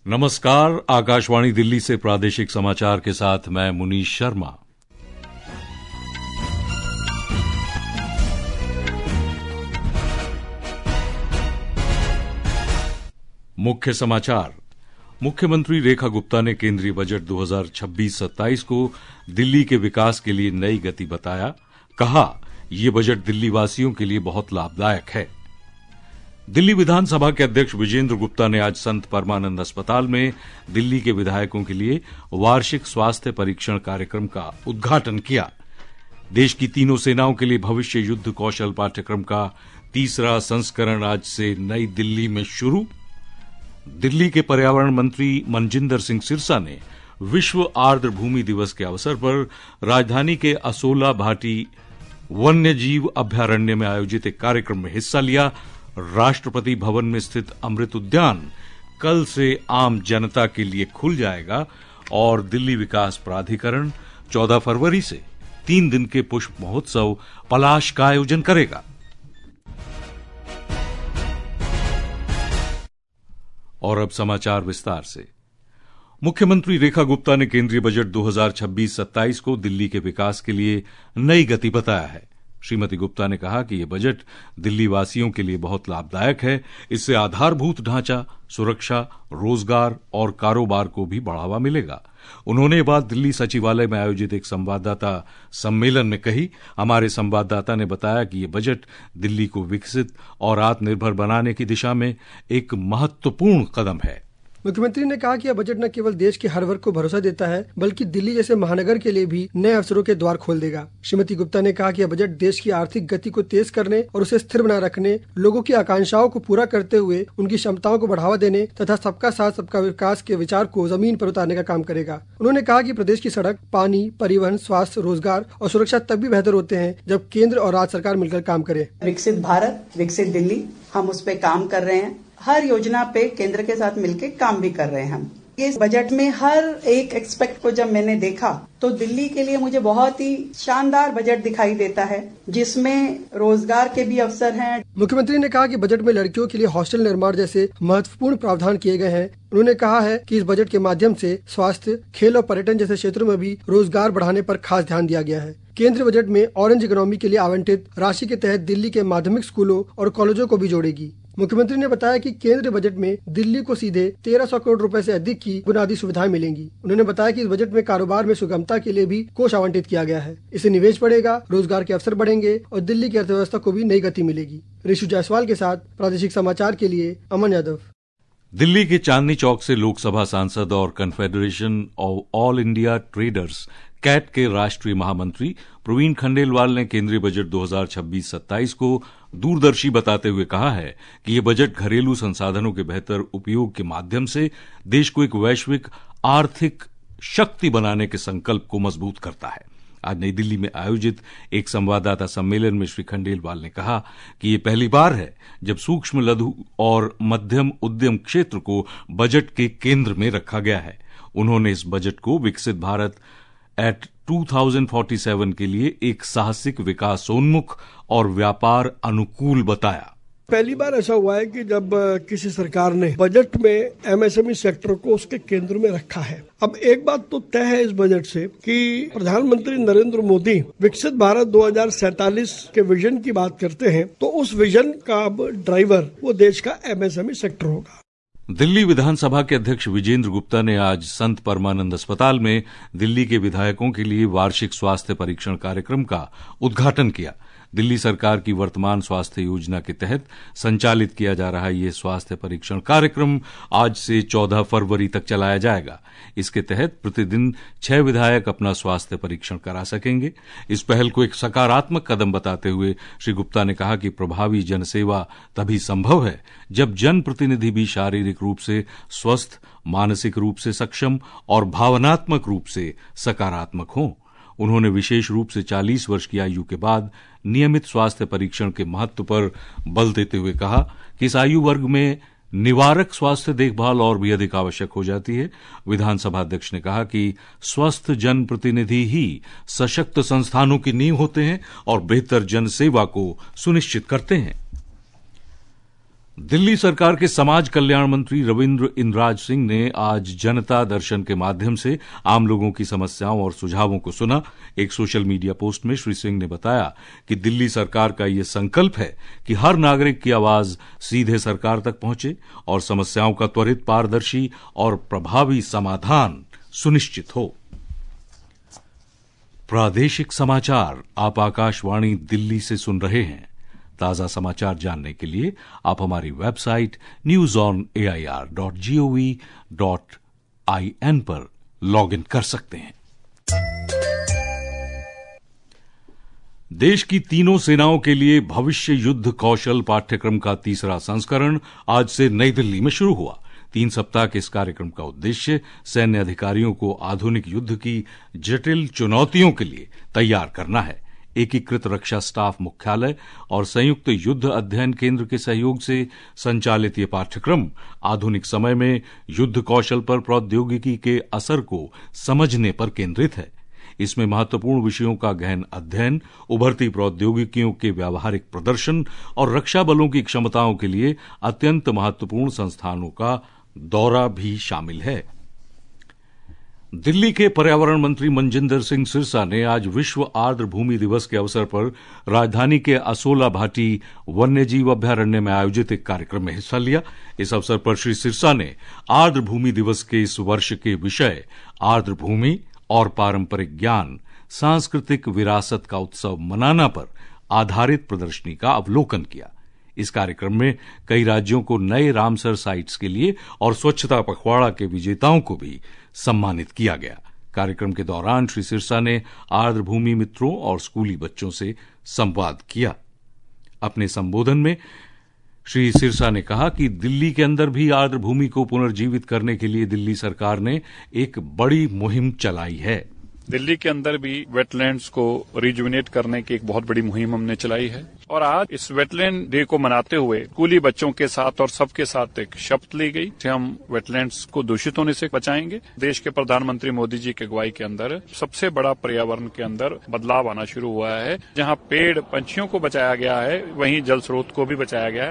नमस्कार, आकाशवाणी दिल्ली से प्रादेशिक समाचार के साथ मैं मुनीश शर्मा। मुख्य समाचार। मुख्यमंत्री रेखा गुप्ता ने केंद्रीय बजट 2026-27 को दिल्ली के विकास के लिए नई गति बताया। कहा, ये बजट दिल्ली वासियों के लिए बहुत लाभदायक है। दिल्ली विधानसभा के अध्यक्ष विजेंद्र गुप्ता ने आज संत परमानंद अस्पताल में दिल्ली के विधायकों के लिए वार्षिक स्वास्थ्य परीक्षण कार्यक्रम का उद्घाटन किया। देश की तीनों सेनाओं के लिए भविष्य युद्ध कौशल पाठ्यक्रम का तीसरा संस्करण आज से नई दिल्ली में शुरू। दिल्ली के पर्यावरण मंत्री मनजिंदर सिंह सिरसा ने विश्व आर्द्र भूमि दिवस के अवसर पर राजधानी के असोला भाटी वन्य जीव अभयारण्य में आयोजित एक कार्यक्रम में हिस्सा लिया। राष्ट्रपति भवन में स्थित अमृत उद्यान कल से आम जनता के लिए खुल जाएगा और दिल्ली विकास प्राधिकरण 14 फरवरी से 3 दिन के पुष्प महोत्सव पलाश का आयोजन करेगा। और अब समाचार विस्तार से। मुख्यमंत्री रेखा गुप्ता ने केंद्रीय बजट 2026-27 को दिल्ली के विकास के लिए नई गति बताया है। श्रीमती गुप्ता ने कहा कि यह बजट दिल्ली वासियों के लिए बहुत लाभदायक है। इससे आधारभूत ढांचा, सुरक्षा, रोजगार और कारोबार को भी बढ़ावा मिलेगा। उन्होंने ये बात दिल्ली सचिवालय में आयोजित एक संवाददाता सम्मेलन में कही। हमारे संवाददाता ने बताया कि यह बजट दिल्ली को विकसित और आत्मनिर्भर बनाने की दिशा में एक महत्वपूर्ण कदम है। मुख्यमंत्री ने कहा कि यह बजट न केवल देश के हर वर्ग को भरोसा देता है, बल्कि दिल्ली जैसे महानगर के लिए भी नए अवसरों के द्वार खोल देगा। श्रीमती गुप्ता ने कहा कि यह बजट देश की आर्थिक गति को तेज करने और उसे स्थिर बनाए रखने, लोगों की आकांक्षाओं को पूरा करते हुए उनकी क्षमताओं को बढ़ावा देने तथा सबका साथ सबका विकास के विचार को जमीन पर उतारने का काम करेगा। उन्होंने कहा कि प्रदेश की सड़क, पानी, परिवहन, स्वास्थ्य, रोजगार और सुरक्षा तभी बेहतर होते हैं जब केंद्र और राज्य सरकार मिलकर काम करे। विकसित भारत, विकसित दिल्ली, हम उस पर काम कर रहे हैं। हर योजना पे केंद्र के साथ मिलकर काम भी कर रहे हैं हम। इस बजट में हर एक एक्सपेक्ट को जब मैंने देखा तो दिल्ली के लिए मुझे बहुत ही शानदार बजट दिखाई देता है, जिसमें रोजगार के भी अवसर हैं। मुख्यमंत्री ने कहा कि बजट में लड़कियों के लिए हॉस्टल निर्माण जैसे महत्वपूर्ण प्रावधान किए गए हैं। उन्होंने कहा है कि इस बजट के माध्यम से स्वास्थ्य, खेल और पर्यटन जैसे क्षेत्रों में भी रोजगार बढ़ाने पर खास ध्यान दिया गया है। केंद्रीय बजट में ऑरेंज इकोनॉमी के लिए आवंटित राशि के तहत दिल्ली के माध्यमिक स्कूलों और कॉलेजों को भी जोड़ेगी। मुख्यमंत्री ने बताया कि केंद्रीय बजट में दिल्ली को सीधे 1300 करोड़ रुपए से अधिक की बुनियादी सुविधाएं मिलेंगी। उन्होंने बताया कि इस बजट में कारोबार में सुगमता के लिए भी कोष आवंटित किया गया है। इससे निवेश बढ़ेगा, रोजगार के अवसर बढ़ेंगे और दिल्ली की अर्थव्यवस्था को भी नई गति मिलेगी। ऋषु जायसवाल के साथ प्रादेशिक समाचार के लिए अमन यादव। दिल्ली के चांदनी चौक से लोकसभा सांसद और confederation of all India traders CAIT के राष्ट्रीय महामंत्री प्रवीण खंडेलवाल ने केंद्रीय बजट 2026-27 को दूरदर्शी बताते हुए कहा है कि यह बजट घरेलू संसाधनों के बेहतर उपयोग के माध्यम से देश को एक वैश्विक आर्थिक शक्ति बनाने के संकल्प को मजबूत करता है। आज नई दिल्ली में आयोजित एक संवाददाता सम्मेलन में श्री खंडेलवाल ने कहा कि यह पहली बार है जब सूक्ष्म, लघु और मध्यम उद्यम क्षेत्र को बजट के केंद्र में रखा गया है। उन्होंने इस बजट को विकसित भारत एट 2047 के लिए एक साहसिक, विकासोन्मुख और व्यापार अनुकूल बताया। पहली बार ऐसा हुआ है कि जब किसी सरकार ने बजट में एमएसएमई सेक्टर को उसके केंद्र में रखा है। अब एक बात तो तय है इस बजट से कि प्रधानमंत्री नरेंद्र मोदी विकसित भारत 2047 के विजन की बात करते हैं, तो उस विजन का अब ड्राइवर वो देश का एमएसएमई सेक्टर होगा। दिल्ली विधानसभा के अध्यक्ष विजेंद्र गुप्ता ने आज संत परमानंद अस्पताल में दिल्ली के विधायकों के लिए वार्षिक स्वास्थ्य परीक्षण कार्यक्रम का उद्घाटन किया। दिल्ली सरकार की वर्तमान स्वास्थ्य योजना के तहत संचालित किया जा रहा यह स्वास्थ्य परीक्षण कार्यक्रम आज से 14 फरवरी तक चलाया जाएगा। इसके तहत प्रतिदिन 6 विधायक अपना स्वास्थ्य परीक्षण करा सकेंगे। इस पहल को एक सकारात्मक कदम बताते हुए श्री गुप्ता ने कहा कि प्रभावी जनसेवा तभी संभव है जब जनप्रतिनिधि भी शारीरिक रूप से स्वस्थ, मानसिक रूप से सक्षम और भावनात्मक रूप से सकारात्मक हों। उन्होंने विशेष रूप से 40 वर्ष की आयु के बाद नियमित स्वास्थ्य परीक्षण के महत्व पर बल देते हुए कहा कि इस आयु वर्ग में निवारक स्वास्थ्य देखभाल और भी अधिक आवश्यक हो जाती है। विधानसभा अध्यक्ष ने कहा कि स्वस्थ जनप्रतिनिधि ही सशक्त संस्थानों की नींव होते हैं और बेहतर जनसेवा को सुनिश्चित करते हैं। दिल्ली सरकार के समाज कल्याण मंत्री रविंद्र इंद्राज सिंह ने आज जनता दर्शन के माध्यम से आम लोगों की समस्याओं और सुझावों को सुना। एक सोशल मीडिया पोस्ट में श्री सिंह ने बताया कि दिल्ली सरकार का यह संकल्प है कि हर नागरिक की आवाज सीधे सरकार तक पहुंचे और समस्याओं का त्वरित, पारदर्शी और प्रभावी समाधान सुनिश्चित हो। प्रादेशिक समाचार आप आकाशवाणी दिल्ली से सुन रहे हैं। ताजा समाचार जानने के लिए आप हमारी वेबसाइट newsonair.gov.in पर लॉगिन कर सकते हैं। देश की तीनों सेनाओं के लिए भविष्य युद्ध कौशल पाठ्यक्रम का तीसरा संस्करण आज से नई दिल्ली में शुरू हुआ। 3 सप्ताह के इस कार्यक्रम का उद्देश्य सैन्य अधिकारियों को आधुनिक युद्ध की जटिल चुनौतियों के लिए तैयार करना है। एकीकृत रक्षा स्टाफ मुख्यालय और संयुक्त युद्ध अध्ययन केंद्र के सहयोग से संचालित ये पाठ्यक्रम आधुनिक समय में युद्ध कौशल पर प्रौद्योगिकी के असर को समझने पर केंद्रित है। इसमें महत्वपूर्ण विषयों का गहन अध्ययन, उभरती प्रौद्योगिकियों के व्यावहारिक प्रदर्शन और रक्षा बलों की क्षमताओं के लिए अत्यंत महत्वपूर्ण संस्थानों का दौरा भी शामिल है। दिल्ली के पर्यावरण मंत्री मनजिंदर सिंह सिरसा ने आज विश्व आर्द्र भूमि दिवस के अवसर पर राजधानी के असोला भाटी वन्यजीव अभ्यारण्य में आयोजित एक कार्यक्रम में हिस्सा लिया। इस अवसर पर श्री सिरसा ने आर्द्र भूमि दिवस के इस वर्ष के विषय आर्द्र भूमि और पारंपरिक ज्ञान, सांस्कृतिक विरासत का उत्सव मनाना पर आधारित प्रदर्शनी का अवलोकन किया। इस कार्यक्रम में कई राज्यों को नए रामसर साइट्स के लिए और स्वच्छता पखवाड़ा के विजेताओं को भी सम्मानित किया गया। कार्यक्रम के दौरान श्री सिरसा ने आर्द्र भूमि मित्रों और स्कूली बच्चों से संवाद किया। अपने संबोधन में श्री सिरसा ने कहा कि दिल्ली के अंदर भी आर्द्र भूमि को पुनर्जीवित करने के लिए दिल्ली सरकार ने एक बड़ी मुहिम चलाई है। दिल्ली के अंदर भी वेटलैंड्स को रिजुविनेट करने की एक बहुत बड़ी मुहिम हमने चलाई है और आज इस वेटलैंड डे को मनाते हुए स्कूली बच्चों के साथ और सबके साथ एक शपथ ली गई कि हम वेटलैंड्स को दूषित होने से बचाएंगे। देश के प्रधानमंत्री मोदी जी की अगुवाई के अंदर सबसे बड़ा पर्यावरण के अंदर बदलाव आना शुरू हुआ है। जहां पेड़ पंछियों को बचाया गया है, वहीं जल स्रोत को भी बचाया गया है।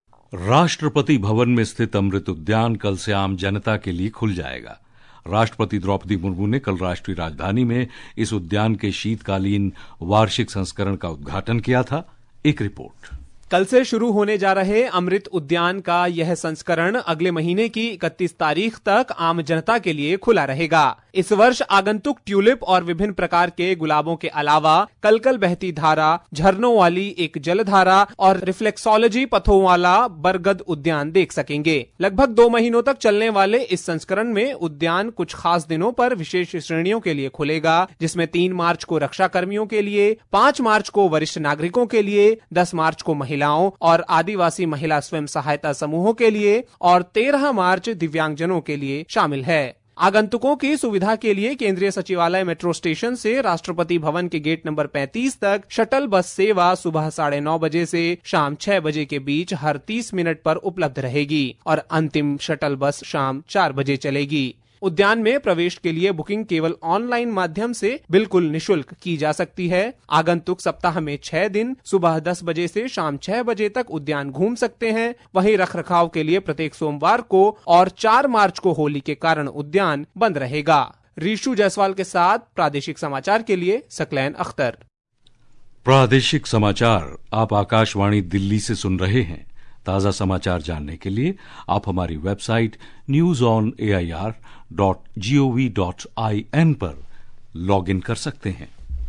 राष्ट्रपति भवन में स्थित अमृत उद्यान कल से आम जनता के लिए खुल जाएगा। राष्ट्रपति द्रौपदी मुर्मू ने कल राष्ट्रीय राजधानी में इस उद्यान के शीतकालीन वार्षिक संस्करण का उद्घाटन किया था। एक रिपोर्ट। कल से शुरू होने जा रहे अमृत उद्यान का यह संस्करण अगले महीने की 31 तारीख तक आम जनता के लिए खुला रहेगा। इस वर्ष आगंतुक ट्यूलिप और विभिन्न प्रकार के गुलाबों के अलावा कलकल बहती धारा, झरनों वाली एक जलधारा और रिफ्लेक्सोलॉजी पथों वाला बरगद उद्यान देख सकेंगे। लगभग 2 महीनों तक चलने वाले इस संस्करण में उद्यान कुछ खास दिनों पर विशेष श्रेणियों के लिए खुलेगा, जिसमें 3 मार्च को रक्षा कर्मियों के लिए, 5 मार्च को वरिष्ठ नागरिकों के लिए, 10 मार्च को महिलाओं और आदिवासी महिला स्वयं सहायता समूहों के लिए और 13 मार्च दिव्यांगजनों के लिए शामिल है। आगंतुकों की सुविधा के लिए केंद्रीय सचिवालय मेट्रो स्टेशन से राष्ट्रपति भवन के गेट नंबर 35 तक शटल बस सेवा सुबह 9:30 बजे से शाम 6 बजे के बीच हर 30 मिनट पर उपलब्ध रहेगी और अंतिम शटल बस शाम 4 बजे चलेगी। उद्यान में प्रवेश के लिए बुकिंग केवल ऑनलाइन माध्यम से बिल्कुल निशुल्क की जा सकती है। आगंतुक सप्ताह में 6 दिन सुबह 10 बजे से शाम 6 बजे तक उद्यान घूम सकते हैं। वहीं रखरखाव के लिए प्रत्येक सोमवार को और 4 मार्च को होली के कारण उद्यान बंद रहेगा। रीशु जायसवाल के साथ प्रादेशिक समाचार के लिए सकलैन अख्तर। प्रादेशिक समाचार आप आकाशवाणी दिल्ली से सुन रहे हैं। ताजा समाचार जानने के लिए आप हमारी वेबसाइट newsonair.gov.in पर लॉगिन कर सकते हैं।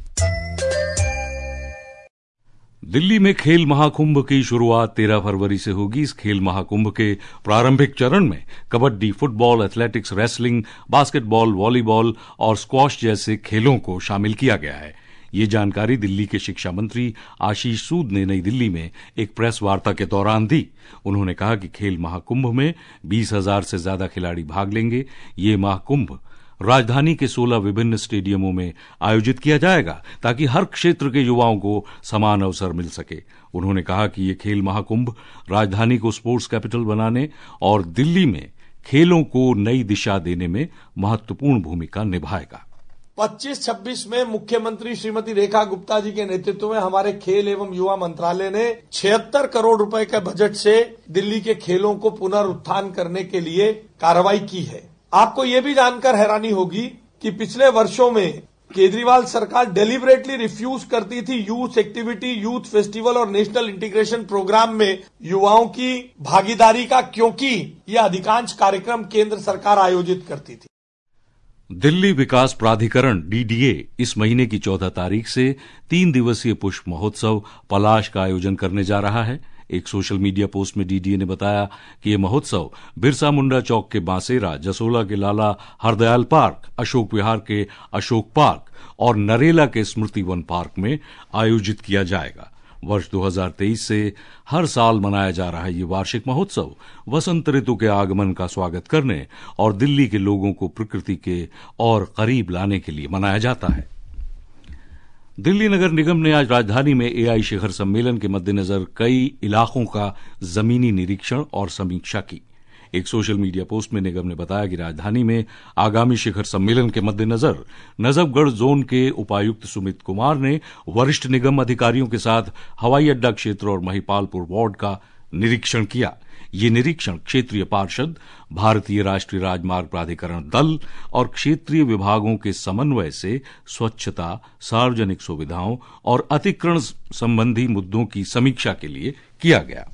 दिल्ली में खेल महाकुंभ की शुरुआत 13 फरवरी से होगी। इस खेल महाकुंभ के प्रारंभिक चरण में kabaddi, football, athletics, wrestling, basketball, volleyball और स्क्वॉश जैसे खेलों को शामिल किया गया है। ये जानकारी दिल्ली के शिक्षा मंत्री आशीष सूद ने नई दिल्ली में एक प्रेस वार्ता के दौरान दी। उन्होंने कहा कि खेल महाकुंभ में 20,000 से ज्यादा खिलाड़ी भाग लेंगे। ये महाकुंभ राजधानी के 16 विभिन्न स्टेडियमों में आयोजित किया जाएगा ताकि हर क्षेत्र के युवाओं को समान अवसर मिल सके। उन्होंने कहा कि ये खेल महाकुंभ राजधानी को स्पोर्ट्स कैपिटल बनाने और दिल्ली में खेलों को नई दिशा देने में महत्वपूर्ण भूमिका निभाएगा। 25-26 में मुख्यमंत्री श्रीमती रेखा गुप्ता जी के नेतृत्व में हमारे खेल एवं युवा मंत्रालय ने 76 करोड़ रुपए के बजट से दिल्ली के खेलों को पुनरुत्थान करने के लिए कार्रवाई की है। आपको ये भी जानकर हैरानी होगी कि पिछले वर्षों में केजरीवाल सरकार डेलिबरेटली रिफ्यूज करती थी यूथ एक्टिविटी, यूथ फेस्टिवल और नेशनल इंटीग्रेशन प्रोग्राम में युवाओं की भागीदारी का, क्योंकि ये अधिकांश कार्यक्रम केंद्र सरकार आयोजित करती थी। दिल्ली विकास प्राधिकरण डीडीए इस महीने की 14 तारीख से 3 दिवसीय पुष्प महोत्सव पलाश का आयोजन करने जा रहा है। एक सोशल मीडिया पोस्ट में डीडीए ने बताया कि यह महोत्सव बिरसा मुंडा चौक के बांसेरा, जसोला के लाला हरदयाल पार्क, अशोक विहार के अशोक पार्क और नरेला के स्मृति वन पार्क में आयोजित किया जाएगा। वर्ष 2023 से हर साल मनाया जा रहा ये वार्षिक महोत्सव वसंत ऋतु के आगमन का स्वागत करने और दिल्ली के लोगों को प्रकृति के और करीब लाने के लिए मनाया जाता है। दिल्ली नगर निगम ने आज राजधानी में एआई शिखर सम्मेलन के मद्देनजर कई इलाकों का जमीनी निरीक्षण और समीक्षा की। एक सोशल मीडिया पोस्ट में निगम ने बताया कि राजधानी में आगामी शिखर सम्मेलन के मद्देनजर नजफगढ़ जोन के उपायुक्त सुमित कुमार ने वरिष्ठ निगम अधिकारियों के साथ हवाई अड्डा क्षेत्र और महिपालपुर वार्ड का निरीक्षण किया। ये निरीक्षण क्षेत्रीय पार्षद, भारतीय राष्ट्रीय राजमार्ग प्राधिकरण दल और क्षेत्रीय विभागों के समन्वय से स्वच्छता, सार्वजनिक सुविधाओं और अतिक्रमण संबंधी मुद्दों की समीक्षा के लिए किया गया।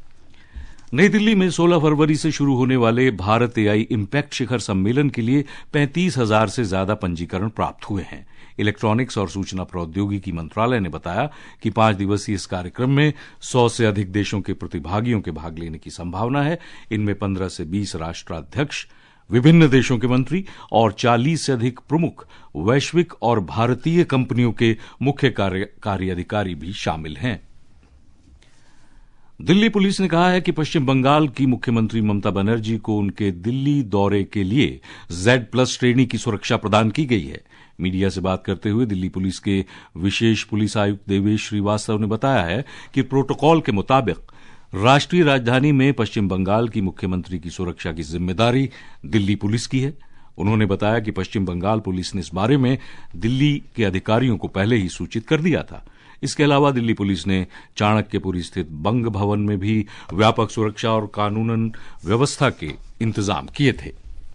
नई दिल्ली में 16 फरवरी से शुरू होने वाले भारत एआई इम्पैक्ट शिखर सम्मेलन के लिए 35,000 से ज्यादा पंजीकरण प्राप्त हुए हैं। इलेक्ट्रॉनिक्स और सूचना प्रौद्योगिकी मंत्रालय ने बताया कि 5 दिवसीय इस कार्यक्रम में 100 से अधिक देशों के प्रतिभागियों के भाग लेने की संभावना है। इनमें 15 से 20 राष्ट्राध्यक्ष, विभिन्न देशों के मंत्री और 40 से अधिक प्रमुख वैश्विक और भारतीय कंपनियों के मुख्य कार्यकारी अधिकारी भी शामिल हैं। दिल्ली पुलिस ने कहा है कि पश्चिम बंगाल की मुख्यमंत्री ममता बनर्जी को उनके दिल्ली दौरे के लिए Z+ श्रेणी की सुरक्षा प्रदान की गई है। मीडिया से बात करते हुए दिल्ली पुलिस के विशेष पुलिस आयुक्त देवेश श्रीवास्तव ने बताया है कि प्रोटोकॉल के मुताबिक राष्ट्रीय राजधानी में पश्चिम बंगाल की मुख्यमंत्री की सुरक्षा की जिम्मेदारी दिल्ली पुलिस की है। उन्होंने बताया कि पश्चिम बंगाल पुलिस ने इस बारे में दिल्ली के अधिकारियों को पहले ही सूचित कर दिया था। इसके अलावा दिल्ली पुलिस ने चाणक्यपुरी स्थित बंग भवन में भी व्यापक सुरक्षा और कानूनन व्यवस्था के इंतजाम किए थे।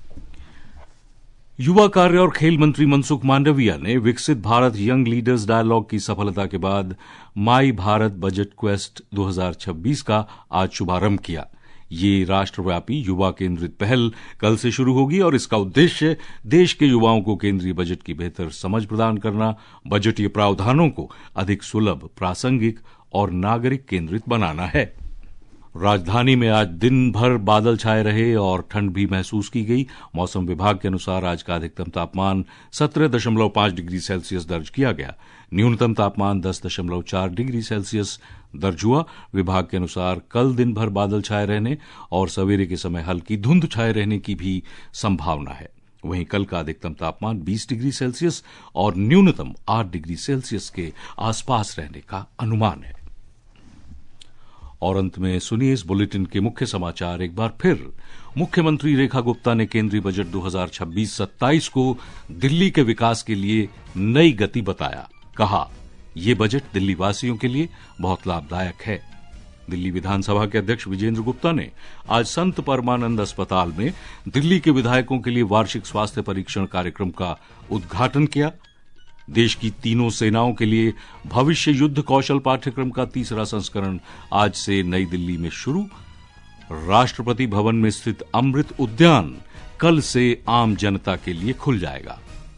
युवा कार्य और खेल मंत्री मनसुख मांडविया ने विकसित भारत यंग लीडर्स डायलॉग की सफलता के बाद माई भारत बजट क्वेस्ट 2026 का आज शुभारंभ किया। ये राष्ट्रव्यापी युवा केंद्रित पहल कल से शुरू होगी और इसका उद्देश्य देश के युवाओं को केंद्रीय बजट की बेहतर समझ प्रदान करना, बजटीय प्रावधानों को अधिक सुलभ, प्रासंगिक और नागरिक केंद्रित बनाना है। राजधानी में आज दिन भर बादल छाए रहे और ठंड भी महसूस की गई। मौसम विभाग के अनुसार आज का अधिकतम तापमान 17.5 डिग्री सेल्सियस दर्ज किया गया। न्यूनतम तापमान 10.4 डिग्री सेल्सियस दर्ज हुआ। विभाग के अनुसार कल दिन भर बादल छाए रहने और सवेरे के समय हल्की धुंध छाए रहने की भी संभावना है। वहीं कल का अधिकतम तापमान 20 डिग्री सेल्सियस और न्यूनतम 8 डिग्री सेल्सियस के आसपास रहने का अनुमान है। और अंत में सुनिए इस बुलेटिन के मुख्य समाचार एक बार फिर। मुख्यमंत्री रेखा गुप्ता ने केंद्रीय बजट 2026-27 को दिल्ली के विकास के लिए नई गति बताया। कहा, ये बजट दिल्ली वासियों के लिए बहुत लाभदायक है। दिल्ली विधानसभा के अध्यक्ष विजेंद्र गुप्ता ने आज संत परमानंद अस्पताल में दिल्ली के विधायकों के लिए वार्षिक स्वास्थ्य परीक्षण कार्यक्रम का उद्घाटन किया। देश की तीनों सेनाओं के लिए भविष्य युद्ध कौशल पाठ्यक्रम का 3रा संस्करण आज से नई दिल्ली में शुरू। राष्ट्रपति भवन में स्थित अमृत उद्यान कल से आम जनता के लिए खुल जाएगा।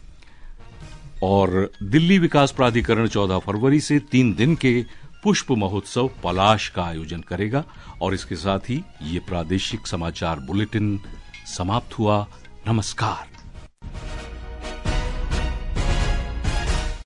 और दिल्ली विकास प्राधिकरण 14 फरवरी से 3 दिन के पुष्प महोत्सव पलाश का आयोजन करेगा। और इसके साथ ही ये प्रादेशिक समाचार बुलेटिन समाप्त हुआ। नमस्कार।